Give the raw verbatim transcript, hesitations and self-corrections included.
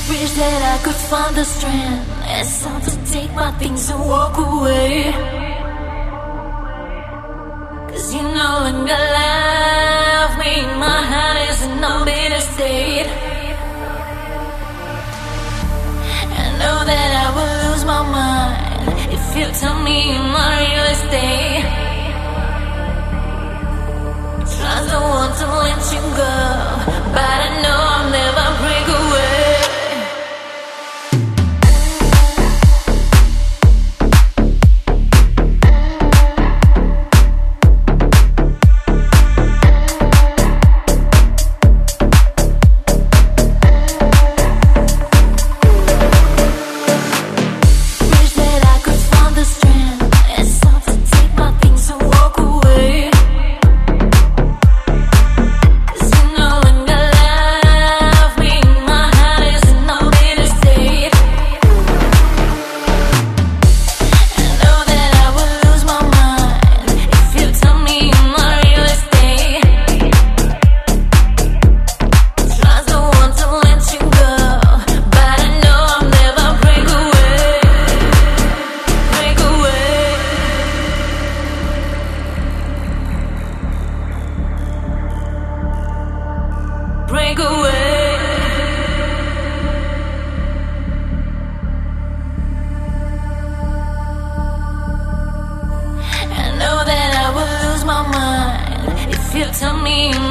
Wish that I could find the strength and time to take my things and walk away. Cause you no longer love me, my heart is in a bitter state. I know that I will lose my mind if you tell me you're my real estate. Trust the one to let you go, but I know I'll never break away. Break away. I know that I will lose my mind if you tell me